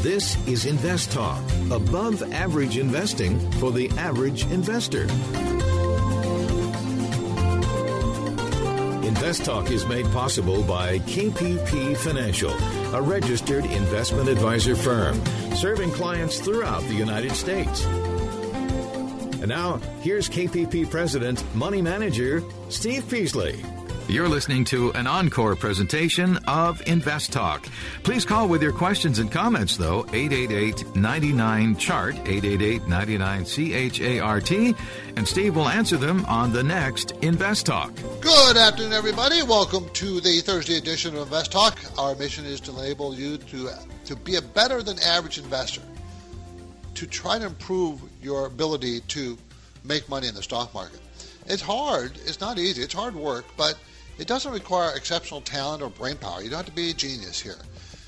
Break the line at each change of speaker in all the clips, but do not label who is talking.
This is Invest Talk, above average investing for the average investor. Invest Talk is made possible by KPP Financial, a registered investment advisor firm serving clients throughout the United States. And now, here's KPP President, Money Manager, Steve Peasley.
You're listening to an encore presentation of Invest Talk. Please call with your questions and comments, though, 888-99-CHART, 888-99-CHART, and Steve will answer them on the next Invest Talk.
Good afternoon, everybody. Welcome to the Thursday edition of Invest Talk. Our mission is to enable you to be a better than average investor, to try to improve your ability to make money in the stock market. It's hard. It's not easy. It's hard work, but it doesn't require exceptional talent or brain power. You don't have to be a genius here.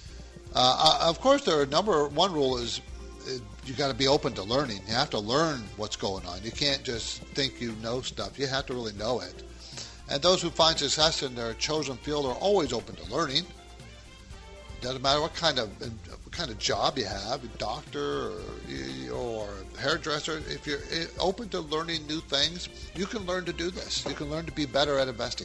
Of course, number one rule is you got to be open to learning. You have to learn what's going on. You can't just think you know stuff. You have to really know it. And those who find success in their chosen field are always open to learning. Doesn't matter what kind of job you have, a doctor or hairdresser. If you're open to learning new things, you can learn to do this. You can learn to be better at investing.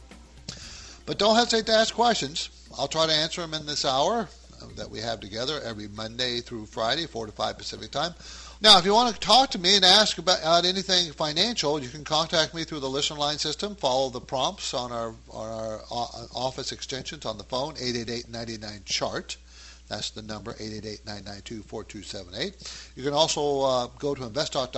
But don't hesitate to ask questions. I'll try to answer them in this hour that we have together every Monday through Friday, 4 to 5 Pacific time. Now, if you want to talk to me and ask about anything financial, you can contact me through the listener line system. Follow the prompts on our office extensions on the phone, 888-99-CHART. That's the number, 888-992-4278. You can also go to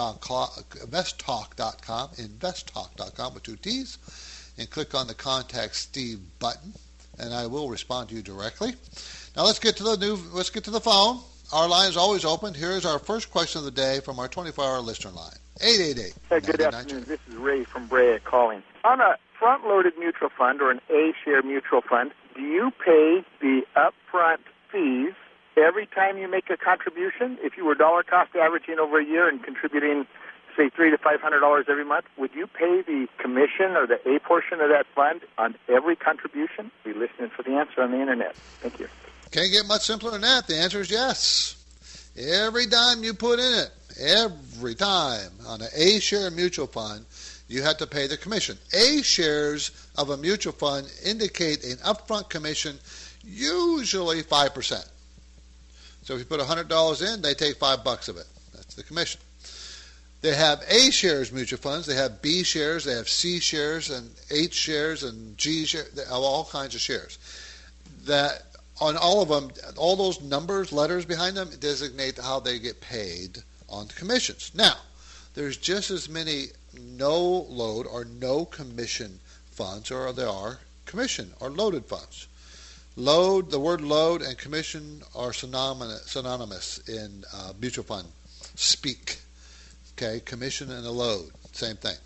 investtalk.com, investtalk.com with 2 T's, and click on the Contact Steve button, and I will respond to you directly. Now let's get to the phone. Our line is always open. Here's our first question of the day from our 24-hour listener line. 888.
Hey, good afternoon. This is Ray from Brea calling. On a front-loaded mutual fund or an A-share mutual fund, do you pay the upfront fees every time you make a contribution? If you were dollar cost averaging over a year and contributing, say, $300 to $500 every month, would you pay the commission or the A portion of that fund on every contribution? Be listening for the answer on the internet. Thank you.
Can't get much simpler than that. The answer is yes. Every dime you put in it, every time on an A-share mutual fund, you have to pay the commission. A shares of a mutual fund indicate an upfront commission, usually 5%. So if you put $100 in, they take $5 of it. That's the commission. They have A shares mutual funds. They have B shares. They have C shares and H shares and G shares. They have all kinds of shares. That on all of them, all those numbers, letters behind them designate how they get paid on commissions. Now, there's just as many no load or no commission funds, or there are commission or loaded funds. Load, the word load and commission are synonymous in mutual fund speak. Okay, commission and a load, same thing.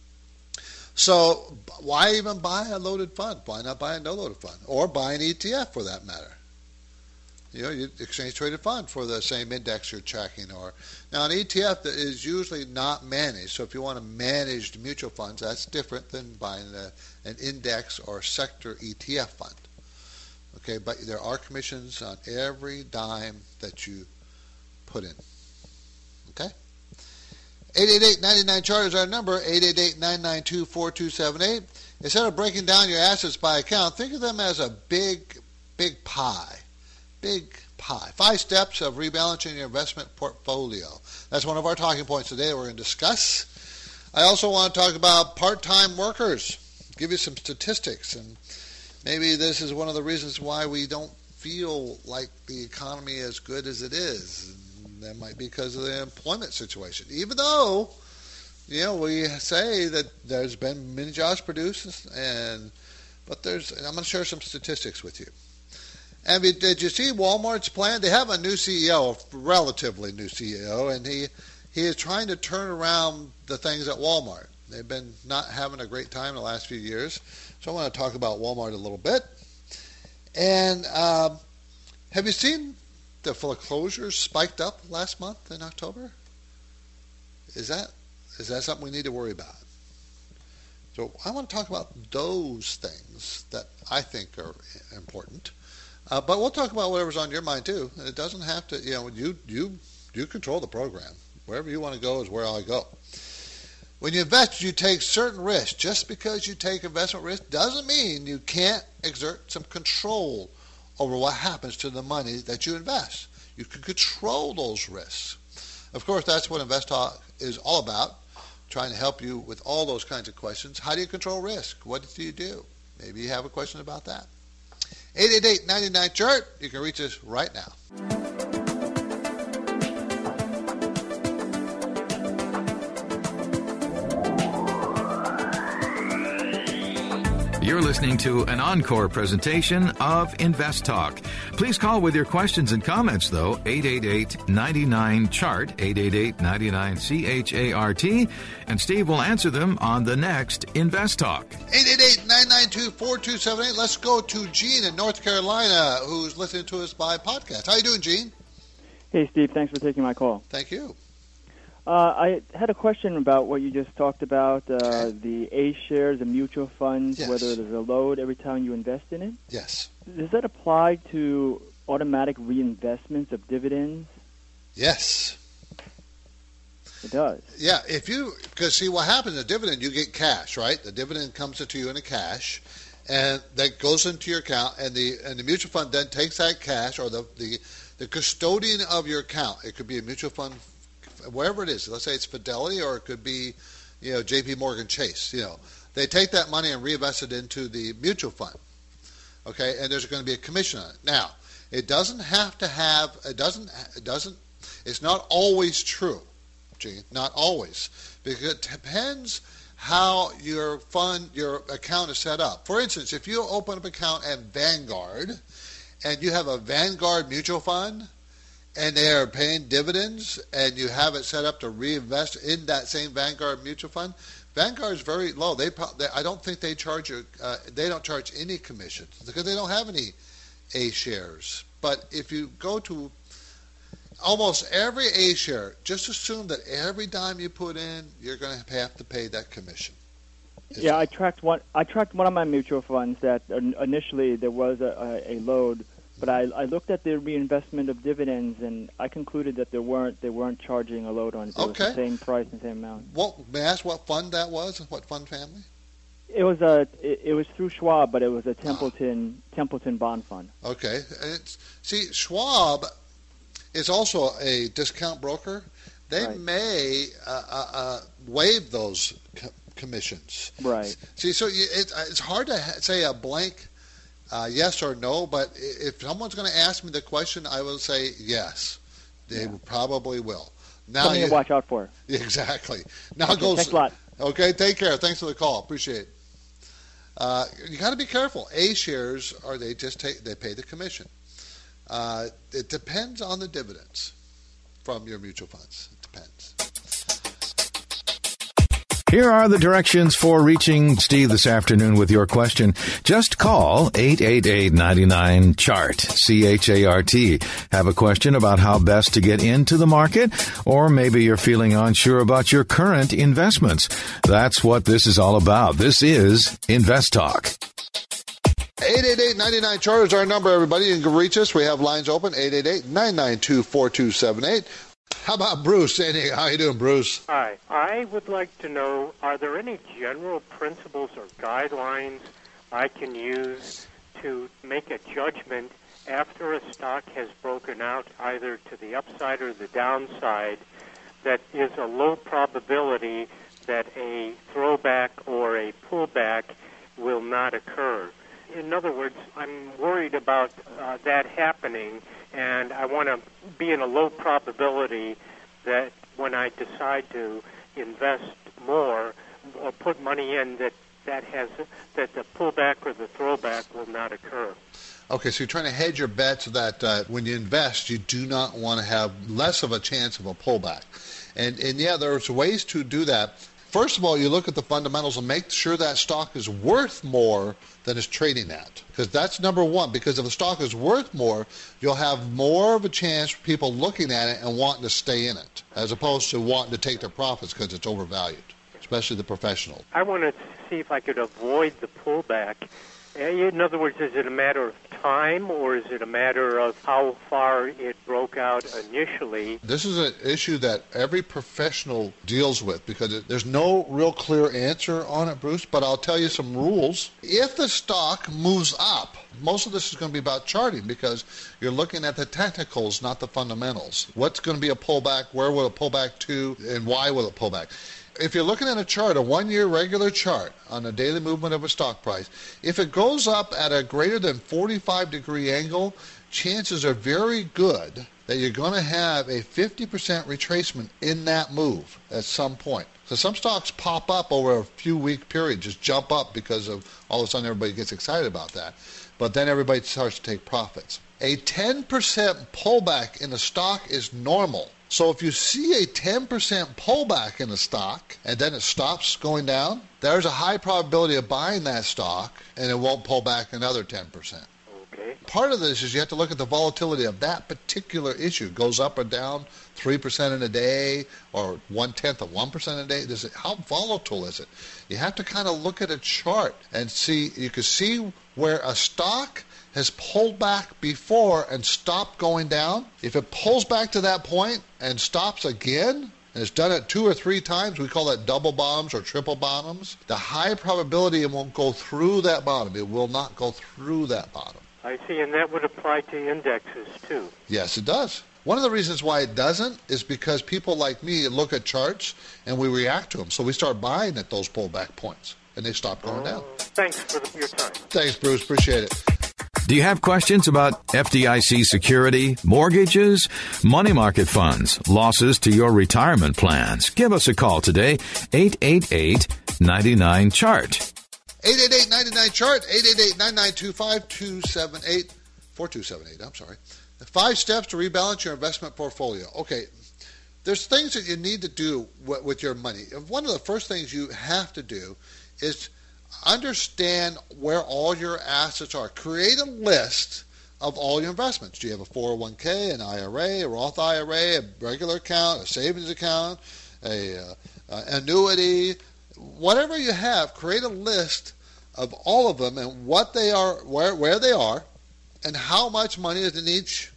So why even buy a loaded fund? Why not buy a no-loaded fund? Or buy an ETF for that matter? You know, you exchange-traded fund for the same index you're tracking. Now, an ETF is usually not managed. So if you want a managed mutual funds, that's different than buying an index or sector ETF fund. Okay, but there are commissions on every dime that you put in. Okay? 888-99-CHART is our number, 888-992-4278. Instead of breaking down your assets by account, think of them as a big pie. Big pie. 5 steps of rebalancing your investment portfolio. That's one of our talking points today we're going to discuss. I also want to talk about part-time workers, give you some statistics, and maybe this is one of the reasons why we don't feel like the economy is as good as it is. That might be because of the employment situation. Even though, you know, we say that there's been many jobs produced, but I'm going to share some statistics with you. And did you see Walmart's plan? They have a new CEO, a relatively new CEO, and he is trying to turn around the things at Walmart. They've been not having a great time the last few years. So I want to talk about Walmart a little bit. And have you seen the foreclosures spiked up last month in October? Is that something we need to worry about? So I want to talk about those things that I think are important. But we'll talk about whatever's on your mind too. And it doesn't have to, you control the program. Wherever you want to go is where I go. When you invest, you take certain risks. Just because you take investment risk doesn't mean you can't exert some control over what happens to the money that you invest. You can control those risks. Of course, that's what Invest Talk is all about, trying to help you with all those kinds of questions. How do you control risk? What do you do? Maybe you have a question about that. 888-99-CHART. You can reach us right now.
You're listening to an encore presentation of Invest Talk. Please call with your questions and comments, though, 888-99-CHART, 888-99-CHART, and Steve will answer them on the next Invest Talk.
888-992-4278. Let's go to Gene in North Carolina, who's listening to us by podcast. How you doing, Gene?
Hey, Steve. Thanks for taking my call.
Thank you.
I had a question about what you just talked about, the A shares and mutual funds,
Yes.
whether there's a load every time you invest in it.
Yes.
Does that apply to automatic reinvestments of dividends?
Yes.
It does.
Yeah, because see what happens, a dividend, you get cash, right? The dividend comes into you in a cash, and that goes into your account, and the mutual fund then takes that cash, or the custodian of your account. It could be a mutual fund, wherever it is. Let's say it's Fidelity, or it could be, J.P. Morgan Chase. They take that money and reinvest it into the mutual fund. Okay, and there's going to be a commission on it. Now, it doesn't have to have. It's not always true, Gene. Not always, because it depends how your account is set up. For instance, if you open up an account at Vanguard, and you have a Vanguard mutual fund, and they are paying dividends, and you have it set up to reinvest in that same Vanguard mutual fund, Vanguard is very low. I don't think they charge you. They don't charge any commissions because they don't have any A shares. But if you go to almost every A share, just assume that every dime you put in, you're going to have to pay that commission.
Yeah, I tracked one of my mutual funds that initially there was a load. But I looked at the reinvestment of dividends, and I concluded that they weren't charging a load on it. It was the same price and same amount.
May I ask what fund that was? What fund family?
It was through Schwab, but it was a Templeton bond fund.
Okay, Schwab is also a discount broker. They may waive those commissions.
Right.
See, so it's hard to say a blank yes or no, but if someone's going to ask me the question, I will say yes. They probably will. Now
Something to watch out for.
Exactly. Now
okay, thanks a lot.
Okay, take care. Thanks for the call. Appreciate it. You got to be careful. A shares they pay the commission. It depends on the dividends from your mutual funds. It depends.
Here are the directions for reaching Steve this afternoon with your question. Just call 888-99-CHART, C-H-A-R-T. Have a question about how best to get into the market, or maybe you're feeling unsure about your current investments. That's what this is all about. This is Invest Talk.
888-99-CHART is our number, everybody. You can reach us. We have lines open, 888-992-4278. How about Bruce? How you doing, Bruce?
Hi. I would like to know, are there any general principles or guidelines I can use to make a judgment after a stock has broken out either to the upside or the downside that is a low probability that a throwback or a pullback will not occur? In other words, I'm worried about that happening, and I want to be in a low probability that when I decide to invest more or put money in, that the pullback or the throwback will not occur.
Okay, so you're trying to hedge your bets so that when you invest, you do not want to have less of a chance of a pullback. And yeah, there's ways to do that. First of all, you look at the fundamentals and make sure that stock is worth more than it's trading at. Because that's number one. Because if a stock is worth more, you'll have more of a chance for people looking at it and wanting to stay in it, as opposed to wanting to take their profits because it's overvalued, especially the professional.
I want to see if I could avoid the pullback. In other words, is it a matter of time, or is it a matter of how far it broke out initially?
This is an issue that every professional deals with because there's no real clear answer on it, Bruce, but I'll tell you some rules. If the stock moves up, most of this is going to be about charting because you're looking at the technicals, not the fundamentals. What's going to be a pullback? Where will it pull back to? And why will it pull back? If you're looking at a chart, a one-year regular chart on a daily movement of a stock price, if it goes up at a greater than 45-degree angle, chances are very good that you're going to have a 50% retracement in that move at some point. So some stocks pop up over a few-week period, just jump up because of all of a sudden everybody gets excited about that. But then everybody starts to take profits. A 10% pullback in a stock is normal. So if you see a 10% pullback in a stock and then it stops going down, there's a high probability of buying that stock and it won't pull back another 10%.
Okay.
Part of this is you have to look at the volatility of that particular issue. It goes up or down 3% in a day or 1/10 of 1% a day. How volatile is it? You have to kind of look at a chart and see. You can see where a stock has pulled back before and stopped going down. If it pulls back to that point and stops again, and it's done it 2 or 3 times, we call that double bottoms or triple bottoms, the high probability it won't go through that bottom. It will not go through that bottom.
I see, and that would apply to indexes too.
Yes, it does. One of the reasons why it doesn't is because people like me look at charts and we react to them. So we start buying at those pullback points, and they stop going down.
Thanks for your time.
Thanks, Bruce. Appreciate it.
Do you have questions about FDIC security, mortgages, money market funds, losses to your retirement plans? Give us a call today, 888-99-CHART.
888-99-CHART, 888-9925-4278, I'm sorry. 5 steps to rebalance your investment portfolio. Okay, there's things that you need to do with your money. One of the first things you have to do is understand where all your assets are. Create a list of all your investments. Do you have a 401k, an IRA, a Roth IRA, a regular account, a savings account, a annuity, whatever you have? Create a list of all of them and what they are, where they are, and how much money is in each.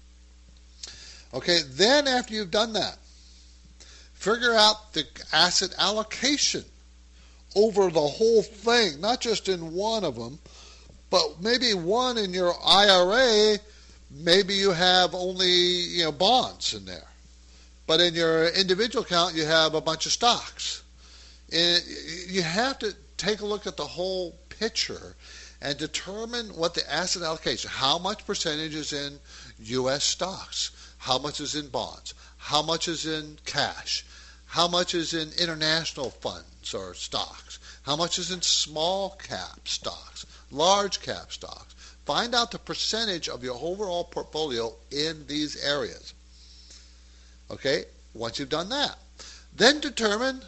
Okay, then after you've done that, figure out the asset allocation over the whole thing, not just in one of them, but maybe one in your IRA, maybe you have only bonds in there. But in your individual account, you have a bunch of stocks. And you have to take a look at the whole picture and determine what the asset allocation, how much percentage is in U.S. stocks, how much is in bonds, how much is in cash, how much is in international funds or stocks, how much is in small cap stocks, large cap stocks. Find out the percentage of your overall portfolio in these areas. Okay, once you've done that, then determine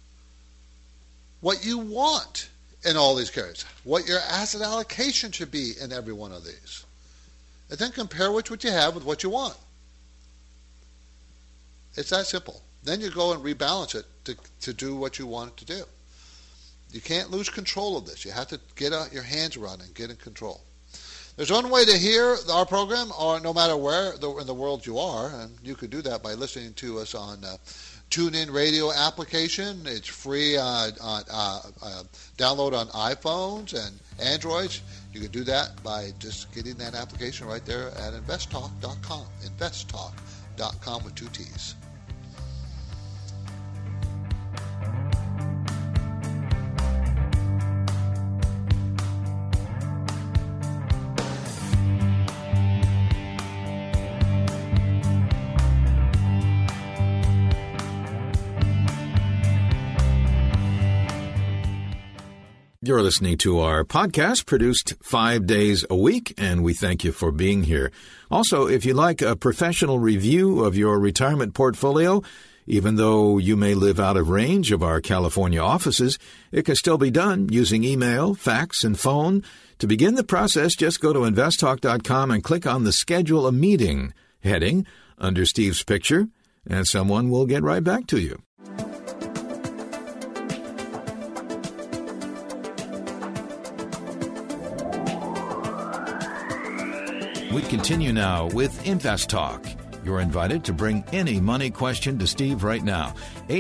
what you want in all these areas, what your asset allocation should be in every one of these. And then compare what you have with what you want. It's that simple. Then you go and rebalance it to do what you want it to do. You can't lose control of this. You have to get your hands around it and get in control. There's one way to hear our program, or no matter where in the world you are, and you could do that by listening to us on TuneIn Radio application. It's free download on iPhones and Androids. You can do that by just getting that application right there at investtalk.com. Investtalk.com with 2 T's.
You're listening to our podcast produced 5 days a week, and we thank you for being here. Also, if you like a professional review of your retirement portfolio, even though you may live out of range of our California offices, it can still be done using email, fax, and phone. To begin the process, just go to investtalk.com and click on the Schedule a Meeting heading under Steve's picture, and someone will get right back to you.
We continue now with Invest Talk. You're invited to bring any money question to Steve right now.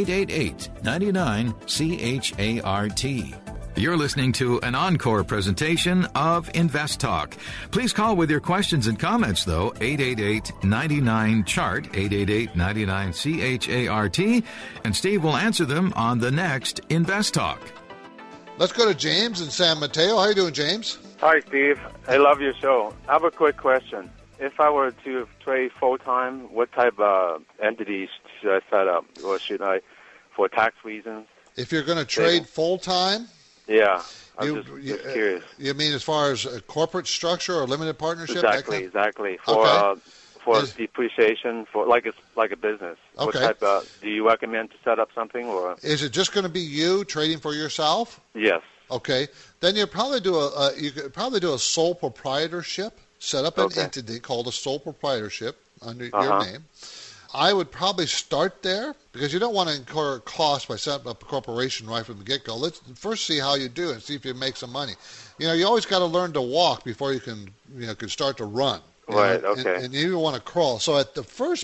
888-99-CHART. You're listening to an encore presentation of Invest Talk. Please call with your questions and comments, though, 888-99-CHART, 888-99-CHART, and Steve will answer them on the next Invest Talk.
Let's go to James in San Mateo. How are you doing, James?
Hi, Steve. I love your show. I have a quick question. If I were to trade full-time, what type of entities should I set up? Or should I, for tax reasons?
If you're going to trade full-time?
Yeah, I'm just curious.
You mean as far as a corporate structure or limited partnership?
Exactly. For depreciation, for like a business.
Okay.
What type of, do you recommend to set up something, or
is it just going to be you trading for yourself?
Yes.
Okay. Then you could probably do a sole proprietorship. Set up an entity called a sole proprietorship under your name. I would probably start there because you don't want to incur costs by setting up a corporation right from the get-go. Let's first see how you do and see if you make some money. You always got to learn to walk before you can start to run.
Right. Okay.
And you want to crawl. So at the first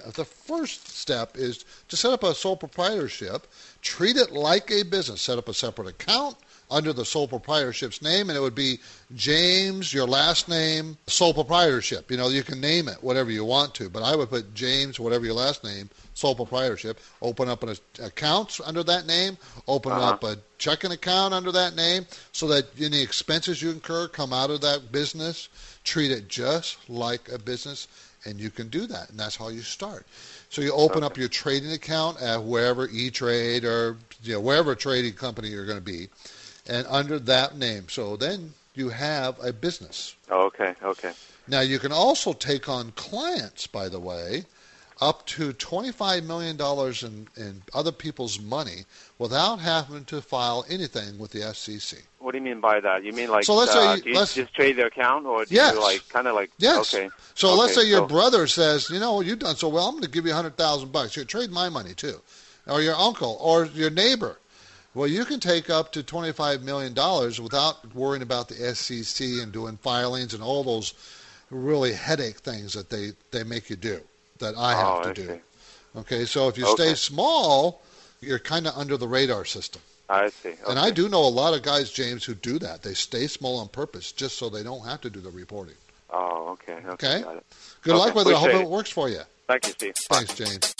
step is to set up a sole proprietorship. Treat it like a business. Set up a separate account under the sole proprietorship's name, and it would be James, your last name, sole proprietorship. You can name it whatever you want to, but I would put James, whatever your last name, sole proprietorship. Open up an account under that name. Open up a checking account under that name so that any expenses you incur come out of that business. Treat it just like a business, and you can do that, and that's how you start. So you open up your trading account at wherever E-Trade or wherever trading company you're going to be, and under that name. So then you have a business.
Okay.
Now you can also take on clients, by the way, up to $25 million in other people's money without having to file anything with the SEC.
What do you mean by that? You mean like
so let's say
do you just trade the account, or do
yes.
you
Yes.
Okay.
So let's say your brother says, you've done so well, I'm going to give you $100,000. You trade my money too, or your uncle, or your neighbor. Well, you can take up to $25 million without worrying about the SEC and doing filings and all those really headache things that they make you do, that I have to do. Okay, so if you stay small, you're kind of under the radar system.
I see. Okay.
And I do know a lot of guys, James, who do that. They stay small on purpose just so they don't have to do the reporting.
Oh, okay. Got it.
Good luck with it. I hope it works for you.
Thank you, Steve.
Thanks, James.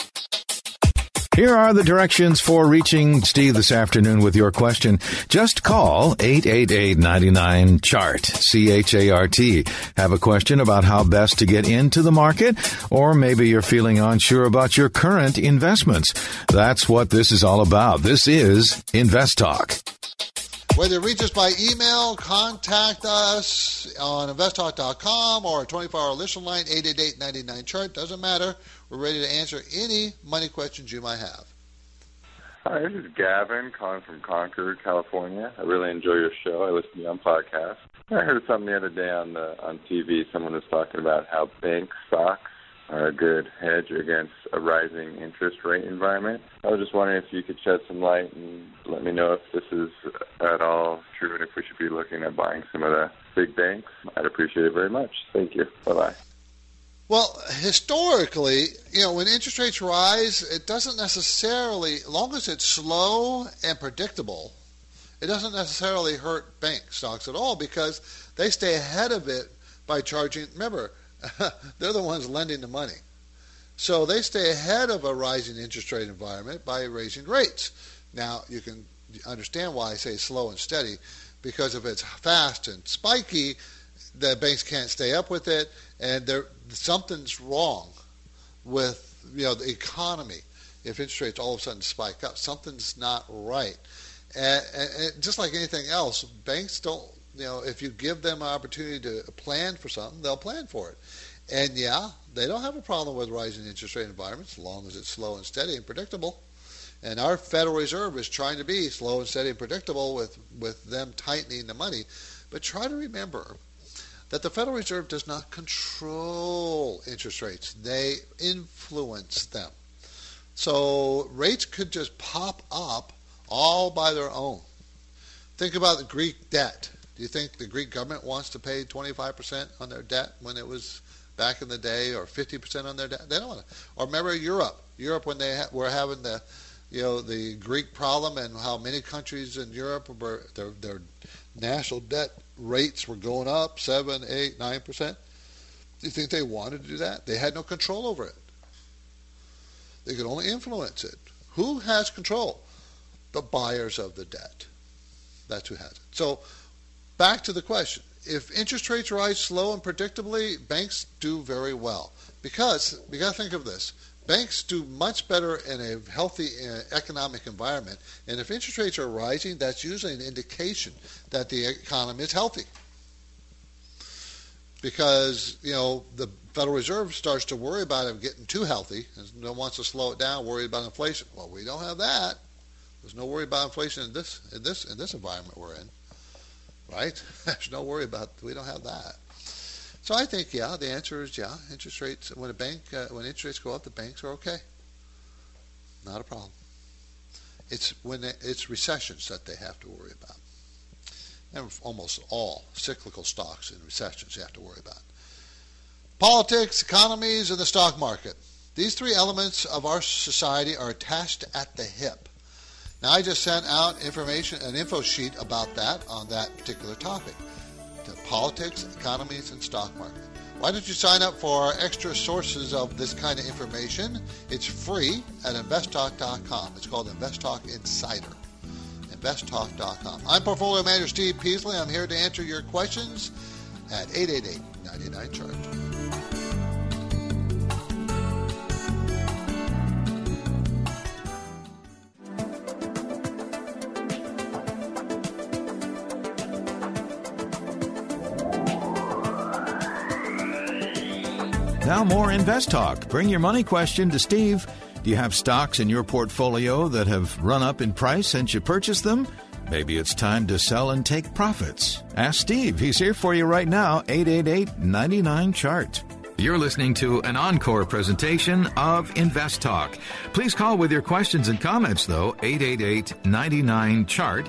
Here are the directions for reaching Steve this afternoon with your question. Just call 888-99-CHART, C-H-A-R-T. Have a question about how best to get into the market, or maybe you're feeling unsure about your current investments. That's what this is all about. This is Invest Talk.
Whether you reach us by email, contact us on investtalk.com or a 24-hour listen line, 888-99-CHART. Doesn't matter. We're ready to answer any money questions you might have.
Hi, this is Gavin calling from Concord, California. I really enjoy your show. I listen to you on podcasts. I heard something the other day on TV. Someone was talking about how bank stocks are a good hedge against a rising interest rate environment. I was just wondering if you could shed some light and let me know if this is at all true and if we should be looking at buying some of the big banks. I'd appreciate it very much. Thank you. Bye-bye.
Well, historically, when interest rates rise, it doesn't necessarily, as long as it's slow and predictable, it doesn't necessarily hurt bank stocks at all because they stay ahead of it by charging. Remember, they're the ones lending the money. So they stay ahead of a rising interest rate environment by raising rates. Now, you can understand why I say slow and steady, because if it's fast and spiky, the banks can't stay up with it, and something's wrong with the economy. If interest rates all of a sudden spike up, something's not right. And just like anything else, banks don't, if you give them an opportunity to plan for something, they'll plan for it. And they don't have a problem with rising interest rate environments as long as it's slow and steady and predictable. And our Federal Reserve is trying to be slow and steady and predictable with them tightening the money. But try to remember that the Federal Reserve does not control interest rates. They influence them. So rates could just pop up all by their own. Think about the Greek debt. Do you think the Greek government wants to pay 25% on their debt when it was back in the day, or 50% on their debt? They don't want to. Or remember Europe when they were having the Greek problem, and how many countries in Europe were their national debt rates were going up 7%, 8%, 9%. Do you think they wanted to do that? They had no control over it. They could only influence it. Who has control? The buyers of the debt. That's who has it. So back to the question. If interest rates rise slow and predictably, banks do very well. Because we got to think of this. Banks do much better in a healthy economic environment. And if interest rates are rising, that's usually an indication that the economy is healthy. Because, the Federal Reserve starts to worry about it getting too healthy and wants to slow it down, worried about inflation. Well, we don't have that. There's no worry about inflation in this environment we're in. Right? There's no worry about, we don't have that. So I think, the answer is interest rates, when when interest rates go up, the banks are okay. Not a problem. It's it's recessions that they have to worry about. And almost all cyclical stocks in recessions you have to worry about. Politics, economies, and the stock market. These three elements of our society are attached at the hip. Now, I just sent out an info sheet about that on that particular topic. The politics, economies, and stock market. Why don't you sign up for our extra sources of this kind of information? It's free at investtalk.com. It's called InvestTalk Insider. InvestTalk.com. I'm Portfolio Manager Steve Peasley. I'm here to answer your questions at 888-99-CHART.
Now more Invest Talk. Bring your money question to Steve. Do you have stocks in your portfolio that have run up in price since you purchased them? Maybe it's time to sell and take profits. Ask Steve. He's here for you right now, 888-99-CHART. You're listening to an encore presentation of Invest Talk. Please call with your questions and comments, though, 888-99-CHART,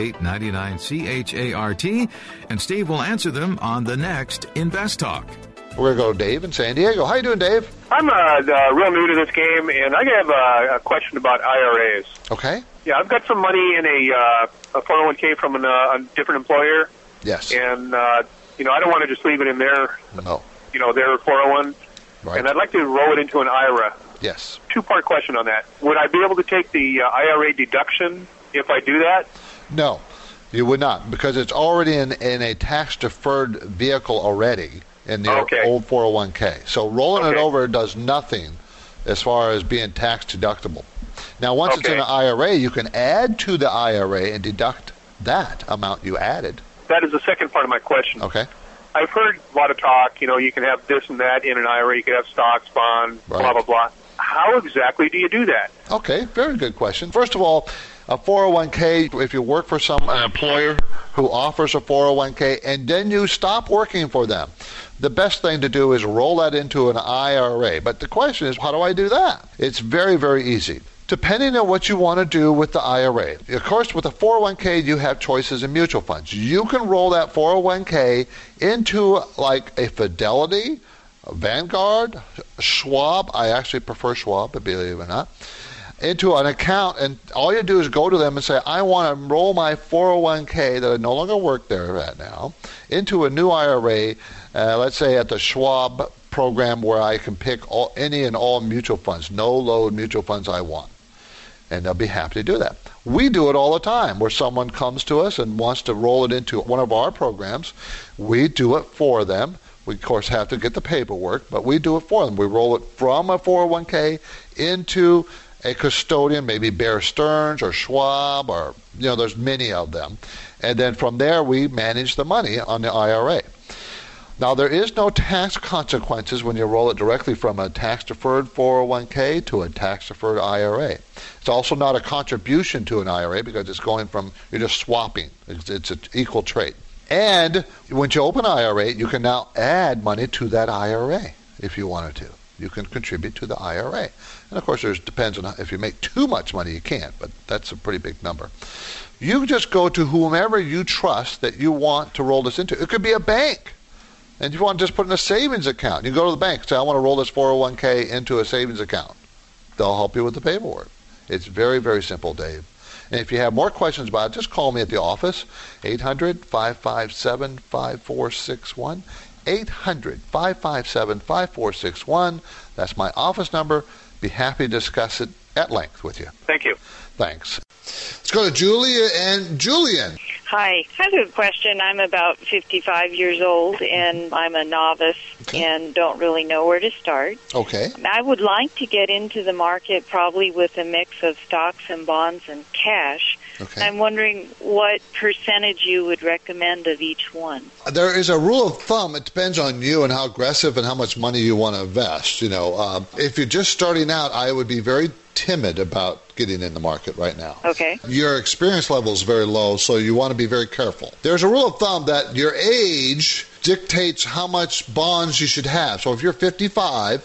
888-99-CHART, and Steve will answer them on the next Invest Talk.
We're going to go to Dave in San Diego. How you doing, Dave?
I'm real new to this game, and I have a question about IRAs.
Okay.
Yeah, I've got some money in a 401k from a different employer.
Yes.
And, I don't want to just leave it in their,
no.
Their 401.
Right.
And I'd like to roll it into an IRA.
Yes.
Two-part question on that. Would I be able to take the IRA deduction if I do that?
No, you would not, because it's already in a tax-deferred vehicle already. In the old 401k. So rolling it over does nothing as far as being tax deductible. Now, once it's in an IRA, you can add to the IRA and deduct that amount you added.
That is the second part of my question.
Okay.
I've heard a lot of talk, you can have this and that in an IRA. You can have stocks, bonds, blah, blah, blah. How exactly do you do that?
Okay, very good question. First of all, a 401k, if you work for an employer who offers a 401k and then you stop working for them, the best thing to do is roll that into an IRA. But the question is, how do I do that? It's very, very easy. Depending on what you want to do with the IRA. Of course, with a 401k, you have choices in mutual funds. You can roll that 401k into like a Fidelity, a Vanguard, Schwab. I actually prefer Schwab, believe it or not. Into an account, and all you do is go to them and say, I want to enroll my 401k that I no longer work there right now into a new IRA, let's say at the Schwab program where I can pick any and all mutual funds, no-load mutual funds I want. And they'll be happy to do that. We do it all the time where someone comes to us and wants to roll it into one of our programs. We do it for them. We, of course, have to get the paperwork, but we do it for them. We roll it from a 401k into a custodian, maybe Bear Stearns or Schwab, or there's many of them. And then from there, we manage the money on the IRA. Now, there is no tax consequences when you roll it directly from a tax-deferred 401k to a tax-deferred IRA. It's also not a contribution to an IRA because it's going from, you're just swapping. It's an equal trade. And once you open an IRA, you can now add money to that IRA if you wanted to. you can contribute to the IRA. And of course, it depends on if you make too much money, you can't, but that's a pretty big number. You just go to whomever you trust that you want to roll this into. It could be a bank. And if you want to just put in a savings account, you go to the bank and say, I want to roll this 401k into a savings account. They'll help you with the paperwork. It's very, very simple, Dave. And if you have more questions about it, just call me at the office, 800-557-5461. 800-557-5461. That's my office number. Be happy to discuss it at length with you.
Thank you.
Thanks. Let's go to Julia and Julian.
Hi. I have a question. I'm about 55 years old, and I'm a novice and don't really know where to start.
Okay.
I would like to get into the market probably with a mix of stocks and bonds and cash.
Okay.
I'm wondering what percentage you would recommend of each one.
There is a rule of thumb. It depends on you and how aggressive and how much money you want to invest. You know, if you're just starting out, I would be very timid about getting in the market right now.
Okay.
Your experience level is very low, so you want to be very careful. There's a rule of thumb that your age dictates how much bonds you should have. So if you're 55,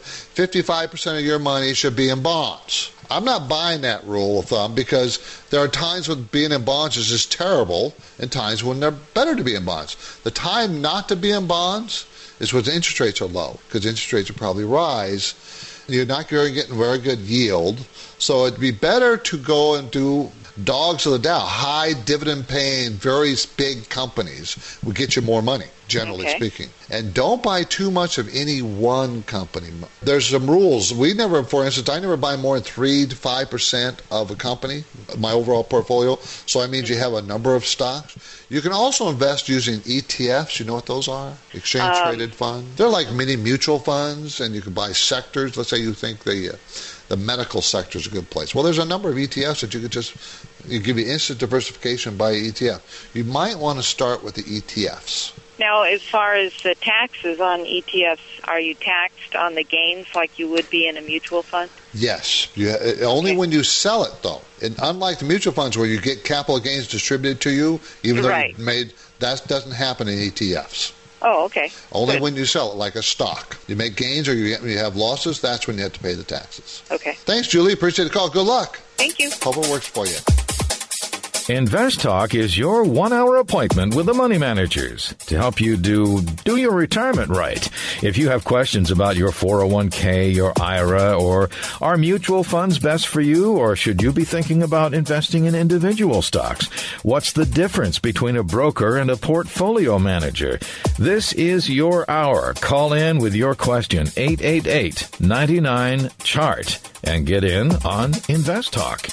55% of your money should be in bonds. I'm not buying that rule of thumb because there are times when being in bonds is just terrible and times when they're better to be in bonds. The time not to be in bonds is when the interest rates are low, because interest rates will probably rise. You're not getting very good yield. So it'd be better to go and do dogs of the Dow, high dividend paying, very big companies will get you more money, generally speaking. And don't buy too much of any one company. There's some rules. For instance, I never buy more than 3 to 5% of a company, my overall portfolio. So that means you have a number of stocks. You can also invest using ETFs. You know what those are? Exchange traded funds. They're like mini mutual funds, and you can buy sectors. Let's say you think the medical sector is a good place. Well, there's a number of ETFs that you could just give you instant diversification by ETF. You might want to start with the ETFs.
Now, as far as the taxes on ETFs, are you taxed on the gains like you would be in a mutual fund?
Yes. Only when you sell it, though. And unlike the mutual funds where you get capital gains distributed to you, even though you made, that doesn't happen in ETFs.
Oh, okay.
Only when you sell it, like a stock. You make gains or you have losses, that's when you have to pay the taxes.
Okay.
Thanks, Julie. Appreciate the call. Good luck.
Thank you.
Hope it works for you.
Invest Talk is your 1-hour appointment with the money managers to help you do your retirement right. If you have questions about your 401k, your IRA, or are mutual funds best for you, or should you be thinking about investing in individual stocks? What's the difference between a broker and a portfolio manager? This is your hour. Call in with your question, 888-99-CHART, and get in on Invest Talk.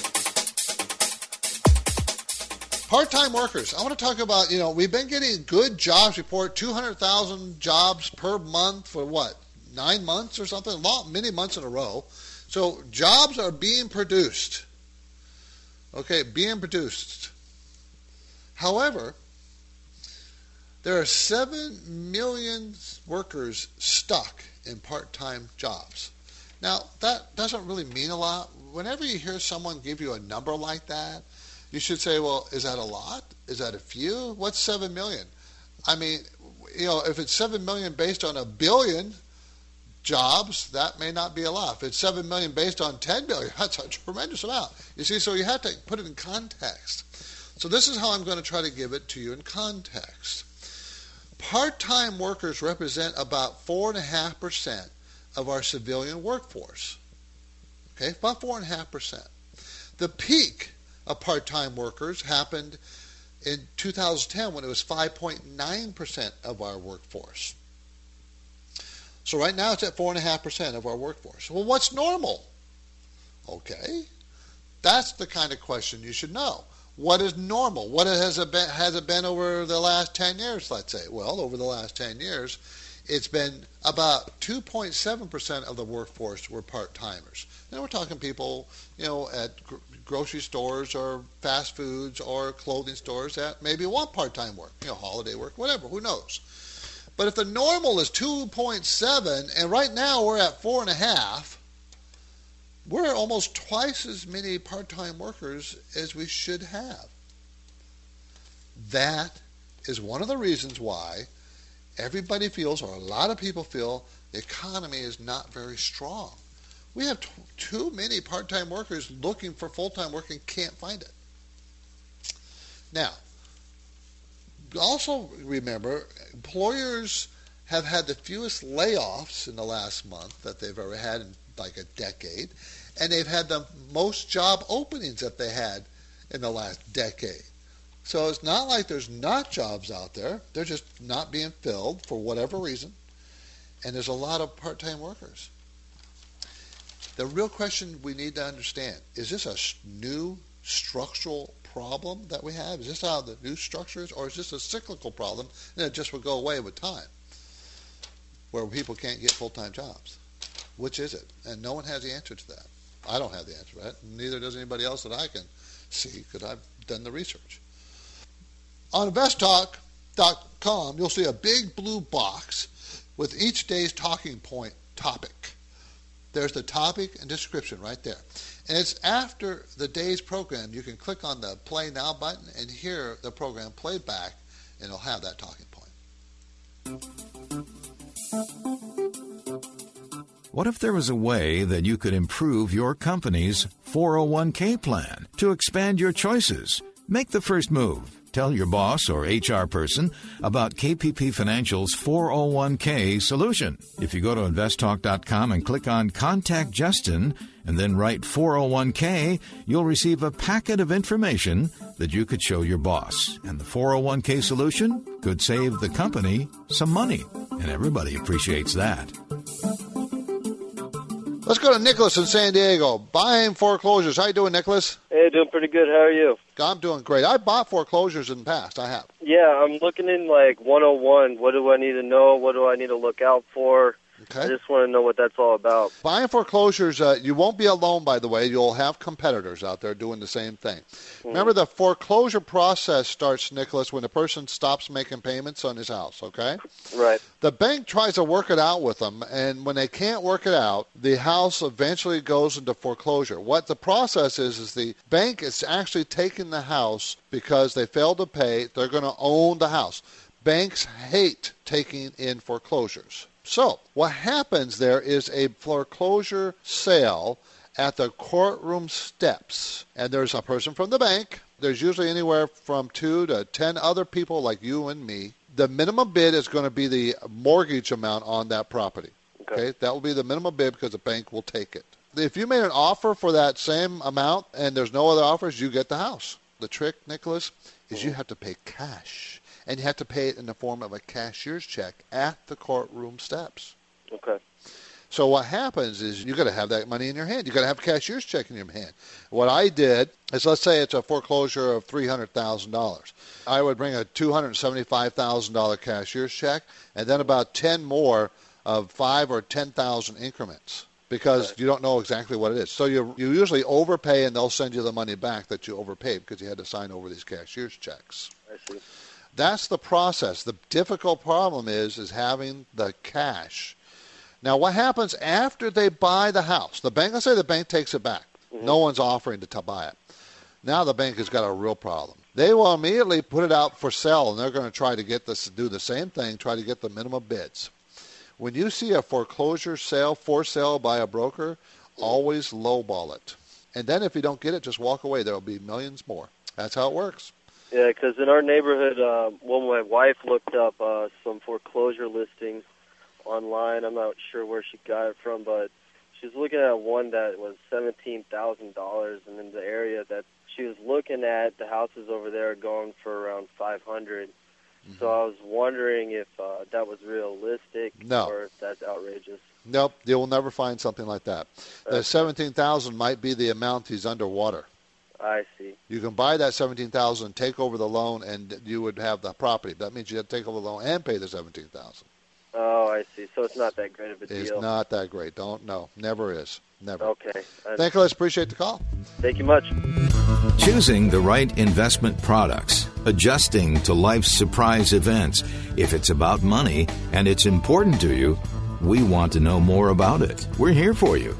Part-time workers. I want to talk about, we've been getting good jobs report, 200,000 jobs per month for 9 months or something? Many months in a row. So jobs are being produced. Okay, being produced. However, there are 7 million workers stuck in part-time jobs. Now, that doesn't really mean a lot. Whenever you hear someone give you a number like that, you should say, well, is that a lot? Is that a few? What's 7 million? I mean, if it's 7 million based on 1 billion jobs, that may not be a lot. If it's 7 million based on 10 billion, that's a tremendous amount. You see, so you have to put it in context. So this is how I'm going to try to give it to you in context. Part-time workers represent about 4.5% of our civilian workforce. Okay, about 4.5%. The peak of part-time workers happened in 2010 when it was 5.9% of our workforce. So right now it's at 4.5% of our workforce. Well, what's normal? Okay, that's the kind of question you should know. What is normal? What has it been over the last 10 years, let's say? Well, over the last 10 years, it's been about 2.7% of the workforce were part-timers. And we're talking people, at grocery stores or fast foods or clothing stores that maybe want part-time work, holiday work, whatever, who knows. But if the normal is 2.7 and right now we're at 4.5, we're almost twice as many part-time workers as we should have. That is one of the reasons why everybody feels, or a lot of people feel, the economy is not very strong. We have too many part-time workers looking for full-time work and can't find it. Now, also remember, employers have had the fewest layoffs in the last month that they've ever had in like a decade, and they've had the most job openings that they had in the last decade. So it's not like there's not jobs out there. They're just not being filled for whatever reason, and there's a lot of part-time workers. The real question we need to understand, is this a new structural problem that we have? Is this how the new structure is, or is this a cyclical problem and it just will go away with time, where people can't get full-time jobs? Which is it? And no one has the answer to that. I don't have the answer to that. Neither does anybody else that I can see, because I've done the research. On investtalk.com, you'll see a big blue box with each day's talking point topic. There's the topic and description right there. And it's after the day's program. You can click on the Play Now button and hear the program play back, and it'll have that talking point.
What if there was a way that you could improve your company's 401k plan to expand your choices? Make the first move. Tell your boss or HR person about KPP Financial's 401k solution. If you go to investtalk.com and click on Contact Justin and then write 401k, you'll receive a packet of information that you could show your boss. And the 401k solution could save the company some money. And everybody appreciates that.
Let's go to Nicholas in San Diego. Buying foreclosures. How you doing, Nicholas?
Hey, doing pretty good. How are you?
I'm doing great. I bought foreclosures in the past. I have.
Yeah, I'm looking in like 101. What do I need to know? What do I need to look out for?
Okay.
I just want to know what that's all about.
Buying foreclosures, you won't be alone, by the way. You'll have competitors out there doing the same thing. Remember, the foreclosure process starts, Nicholas, when a person stops making payments on his house, okay?
Right.
The bank tries to work it out with them, and when they can't work it out, the house eventually goes into foreclosure. What the process is the bank is actually taking the house because they failed to pay. They're going to own the house. Banks hate taking in foreclosures. So what happens there is a foreclosure sale at the courtroom steps, and there's a person from the bank. There's usually anywhere from 2 to 10 other people like you and me. The minimum bid is going to be the mortgage amount on that property. Okay? That will be the minimum bid because the bank will take it. If you made an offer for that same amount and there's no other offers, you get the house. The trick, Nicholas, is you have to pay cash. And you have to pay it in the form of a cashier's check at the courtroom steps.
Okay.
So what happens is you got to have that money in your hand. You got to have a cashier's check in your hand. What I did is, let's say it's a foreclosure of $300,000. I would bring a $275,000 cashier's check, and then about 10 more of 5 or 10,000 increments, because you don't know exactly what it is. So you usually overpay, and they'll send you the money back that you overpaid because you had to sign over these cashier's checks.
I see.
That's the process. The difficult problem is having the cash. Now, what happens after they buy the house? The bank, let's say the bank takes it back. No one's offering to buy it. Now the bank has got a real problem. They will immediately put it out for sale, and they're going to try to get this, do the same thing, try to get the minimum bids. When you see a foreclosure sale for sale by a broker, always lowball it. And then if you don't get it, just walk away. There will be millions more. That's how it works.
Yeah, because in our neighborhood, my wife looked up some foreclosure listings online. I'm not sure where she got it from, but she was looking at one that was $17,000, and in the area that she was looking at, the houses over there are going for around $500,000. So I was wondering if that was realistic or if that's outrageous.
Nope, you will never find something like that. The $17,000 might be the amount he's underwater.
I see.
You can buy that $17,000, take over the loan, and you would have the property. That means you have to take over the loan and pay the $17,000.
Oh, I see. So it's not that great of a deal.
It's not that great. Never is. Never.
Okay.
Thank you. Let's appreciate the call.
Thank you much.
Choosing the right investment products, adjusting to life's surprise events. If it's about money and it's important to you, we want to know more about it. We're here for you.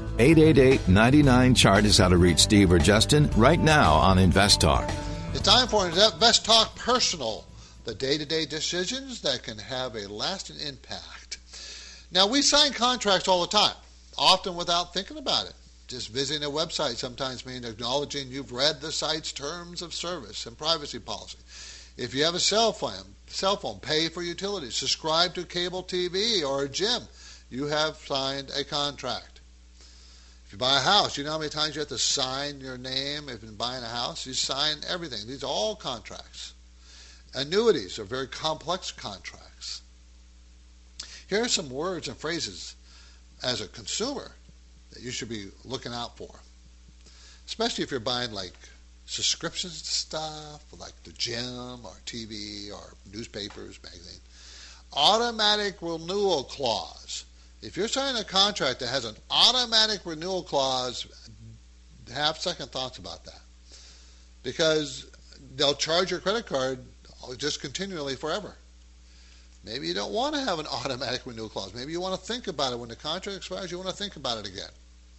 888-99-CHART is how to reach Steve or Justin right now on Invest Talk.
It's time for Invest Talk Personal. the day-to-day decisions that can have a lasting impact. Now, we sign contracts all the time, often without thinking about it. Just visiting a website sometimes means acknowledging you've read the site's terms of service and privacy policy. If you have a cell phone, pay for utilities, subscribe to cable TV or a gym, you have signed a contract. If you buy a house, you know how many times you have to sign your name if you're buying a house? You sign everything. These are all contracts. Annuities are very complex contracts. Here are some words and phrases as a consumer that you should be looking out for, especially if you're buying like subscriptions to stuff like the gym or TV or newspapers, magazine. Automatic renewal clause. If you're signing a contract that has an automatic renewal clause, have second thoughts about that, because they'll charge your credit card just continually forever. Maybe you don't want to have an automatic renewal clause. Maybe you want to think about it when the contract expires. You want to think about it again.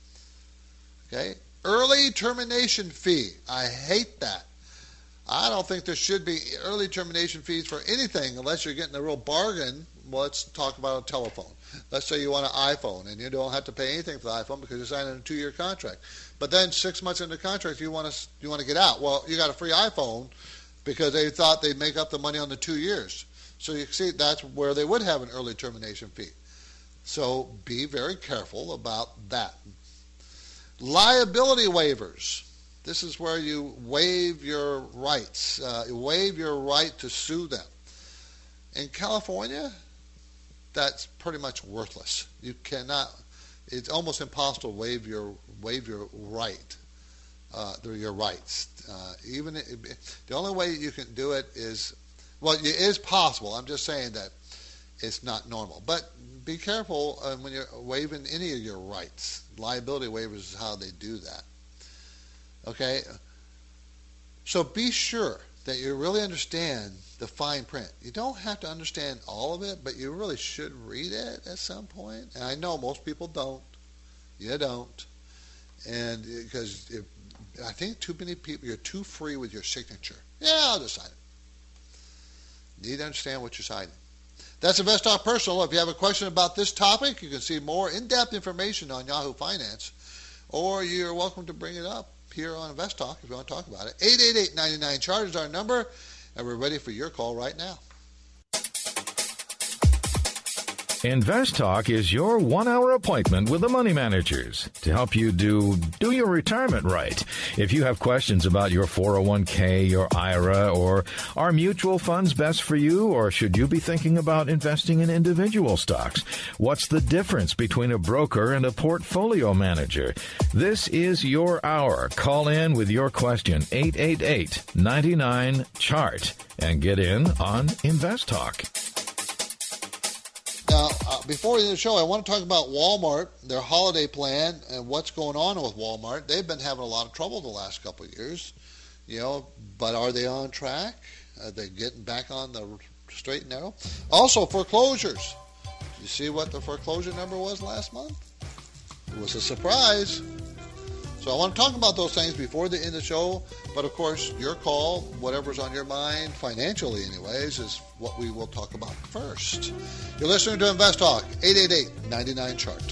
Okay? Early termination fee. I hate that. I don't think there should be early termination fees for anything unless you're getting a real bargain. Let's talk about a telephone. Let's say you want an iPhone and you don't have to pay anything for the iPhone because you're signing a 2-year contract. But then 6 months into the contract you want to get out. Well, you got a free iPhone because they thought they'd make up the money on the 2 years. So you see, that's where they would have an early termination fee. So be very careful about that. Liability waivers. This is where you waive your rights. You waive your right to sue them. In California, that's pretty much worthless. You cannot. It's almost impossible to waive your right. Your rights. The only way you can do it is, well, it is possible. I'm just saying that it's not normal. But be careful when you're waiving any of your rights. Liability waivers is how they do that. Okay? So be sure that you really understand the fine print. You don't have to understand all of it, but you really should read it at some point. And I know most people don't. You don't. And because I think too many people, you're too free with your signature. Yeah, I'll just sign it. You need to understand what you're signing. That's Invest Talk Personal. If you have a question about this topic, you can see more in-depth information on Yahoo Finance, or you're welcome to bring it up here on Invest Talk if you want to talk about it. 888-99-CHART is our number, and we're ready for your call right now.
Invest Talk is your 1-hour appointment with the money managers to help you do your retirement right. If you have questions about your 401k, your IRA, or are mutual funds best for you, or should you be thinking about investing in individual stocks? What's the difference between a broker and a portfolio manager? This is your hour. Call in with your question, 888-99-CHART, and get in on Invest Talk.
Now, before we end the show, I want to talk about Walmart, their holiday plan, and what's going on with Walmart. They've been having a lot of trouble the last couple of years, but are they on track? Are they getting back on the straight and narrow? Also, foreclosures. Did you see what the foreclosure number was last month? It was a surprise. So I want to talk about those things before the end of the show. But, of course, your call, whatever's on your mind, financially anyways, is what we will talk about first. You're listening to Invest Talk, 888-99-CHART.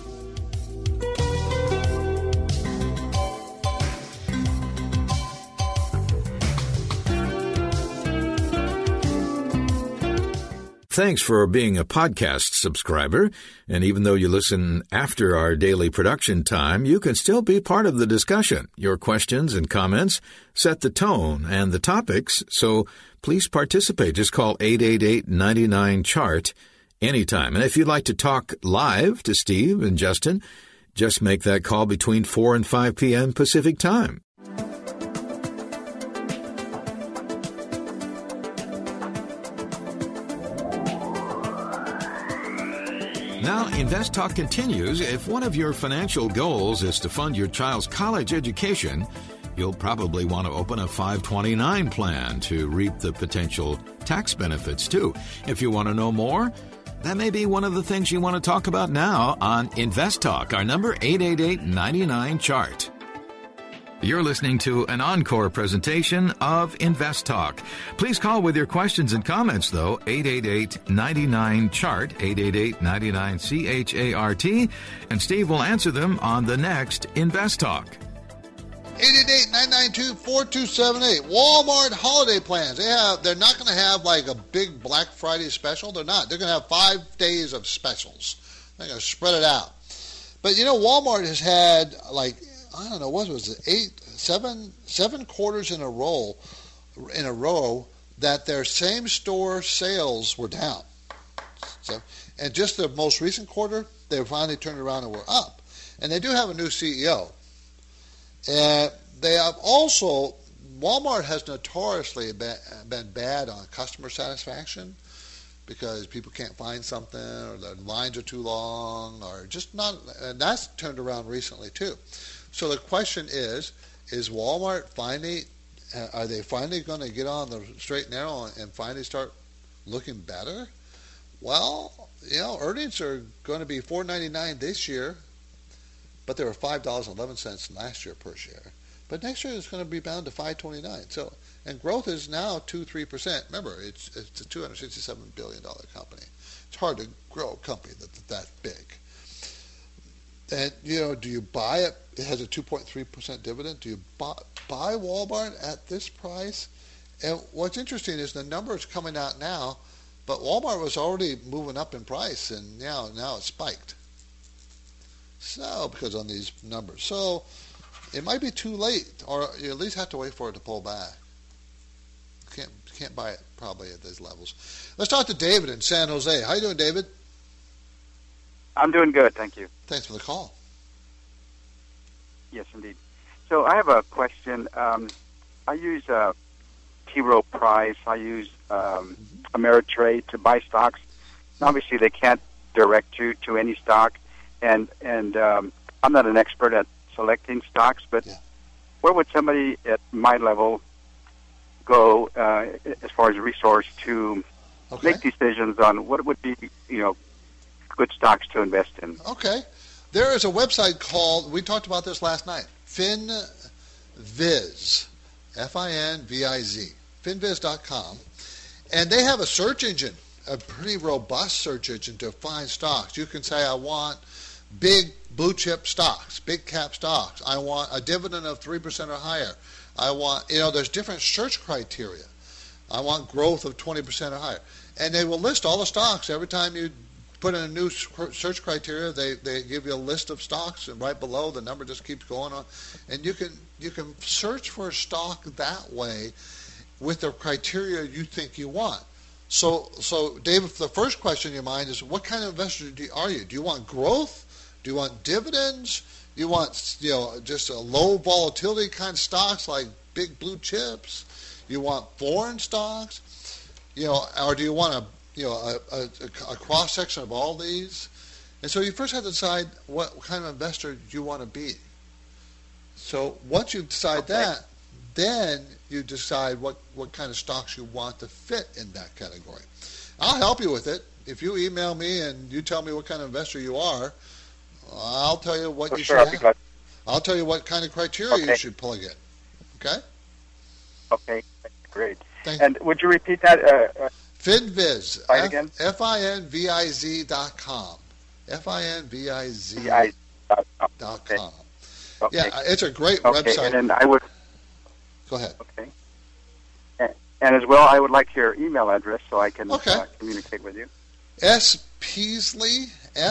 Thanks for being a podcast subscriber. And even though you listen after our daily production time, you can still be part of the discussion. Your questions and comments set the tone and the topics, so please participate. Just call 888-99-CHART anytime. And if you'd like to talk live to Steve and Justin, just make that call between 4 and 5 p.m. Pacific time. Now, Invest Talk continues. If one of your financial goals is to fund your child's college education, you'll probably want to open a 529 plan to reap the potential tax benefits, too. If you want to know more, that may be one of the things you want to talk about now on Invest Talk. Our number, 888-99-CHART. You're listening to an encore presentation of Invest Talk. Please call with your questions and comments, though, 888-99-CHART, 888-99-CHART, and Steve will answer them on the next Invest Talk.
888-992-4278. Walmart holiday plans. They're not going to have like a big Black Friday special. They're not. They're going to have 5 days of specials. They're going to spread it out. But, you know, Walmart has had like, I don't know, what was it, 7 quarters in a row that their same store sales were down. So, and just the most recent quarter, they finally turned around and were up. And they do have a new CEO. And they have also, Walmart has notoriously been bad on customer satisfaction because people can't find something or the lines are too long or just not, and that's turned around recently too. So the question is Walmart finally, are they finally going to get on the straight and narrow and finally start looking better? Well, you know, earnings are going to be $4.99 this year, but they were $5.11 last year per share. But next year it's going to be bound to $5.29. So, and growth is now 2-3%. Remember, it's a $267 billion company. It's hard to grow a company that's that big. And, you know, do you buy it? It has a 2.3% dividend. Do you buy Walmart at this price? And what's interesting is the numbers coming out now, but Walmart was already moving up in price, and now it's spiked. So, because on these numbers. So, it might be too late, or you at least have to wait for it to pull back. Can't buy it probably at these levels. Let's talk to David in San Jose. How you doing, David?
I'm doing good, thank you.
Thanks for the call.
Yes, indeed. So I have a question. I use T. Rowe Price. I use Ameritrade to buy stocks. Obviously, they can't direct you to any stock, and I'm not an expert at selecting stocks, but where would somebody at my level go as far as resource to make decisions on what would be, you know, good stocks to invest in?
Okay. There is a website called, we talked about this last night, FinViz, F-I-N-V-I-Z, finviz.com. And they have a search engine, a pretty robust search engine to find stocks. You can say, I want big blue chip stocks, big cap stocks. I want a dividend of 3% or higher. I want, you know, there's different search criteria. I want growth of 20% or higher. And they will list all the stocks. Every time you put in a new search criteria, they give you a list of stocks, and right below the number just keeps going on. And you can search for a stock that way with the criteria you think you want. So David, the first question in your mind is, what kind of investor are you? Do you want growth? Do you want dividends? Do you want, you know, just a low volatility kind of stocks like big blue chips? You want foreign stocks? You know, or do you want a cross section of all these? And so you first have to decide what kind of investor you want to be. So once you decide that, then you decide what kind of stocks you want to fit in that category. I'll help you with it. If you email me and you tell me what kind of investor you are, I'll tell you what you should have. I'll tell you what kind of criteria you should plug in. Okay?
Okay, great.
Thank
and would you repeat that?
FinViz.
Again?
FINVIZ.com. FINVIZ.com.
Okay.
Yeah, it's a great website.
And then I would...
Go ahead.
Okay. And as well, I would like your email address so I can communicate with you.
S. Peasley,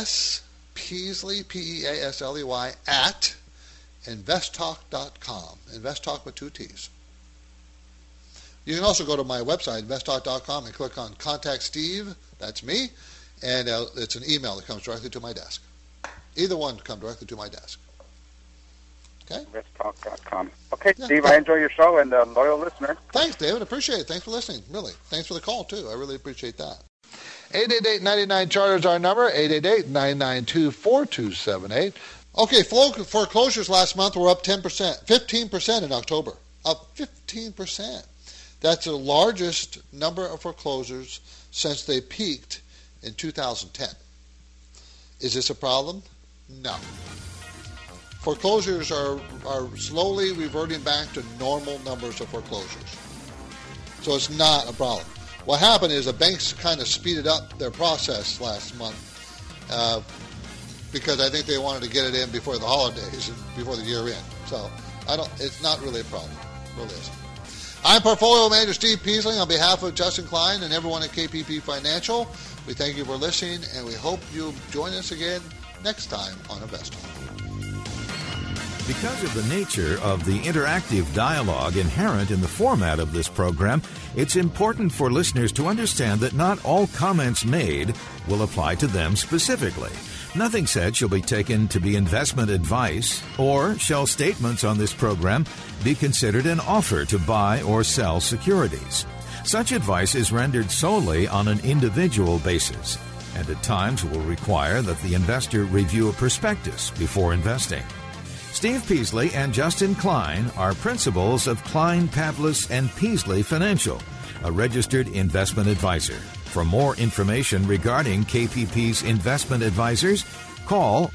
Peasley, at investtalk.com. Investtalk with 2 T's. You can also go to my website, investtalk.com, and click on Contact Steve. That's me. And it's an email that comes directly to my desk. Either one come directly to my desk. Okay?
Investtalk.com. Okay, yeah. Steve, I enjoy your show and a loyal listener.
Thanks, David. Appreciate it. Thanks for listening. Really. Thanks for the call, too. I really appreciate that. 888-99-CHART is our number, 888-992-4278. Okay, foreclosures last month were up 10%, 15% in October. Up 15%. That's the largest number of foreclosures since they peaked in 2010. Is this a problem? No. foreclosures are slowly reverting back to normal numbers of foreclosures. So it's not a problem. What happened is the banks kind of speeded up their process last month because I think they wanted to get it in before the holidays and before the year end. So it's not really a problem. It really isn't. I'm Portfolio Manager Steve Peasley on behalf of Justin Klein and everyone at KPP Financial. We thank you for listening, and we hope you'll join us again next time on Invest Talk.
Because of the nature of the interactive dialogue inherent in the format of this program, it's important for listeners to understand that not all comments made will apply to them specifically. Nothing said shall be taken to be investment advice, or shall statements on this program be considered an offer to buy or sell securities. Such advice is rendered solely on an individual basis, and at times will require that the investor review a prospectus before investing. Steve Peasley and Justin Klein are principals of Klein, Pavlis & Peasley Financial, a registered investment advisor. For more information regarding KPP's investment advisors, call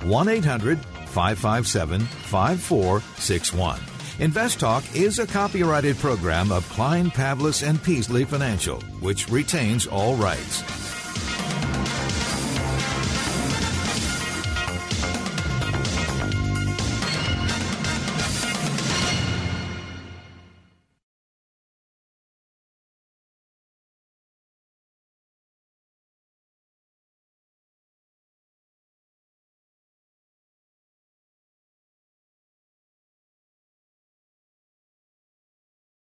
1-800-557-5461. Invest Talk is a copyrighted program of Klein, Pavlis & Peasley Financial, which retains all rights.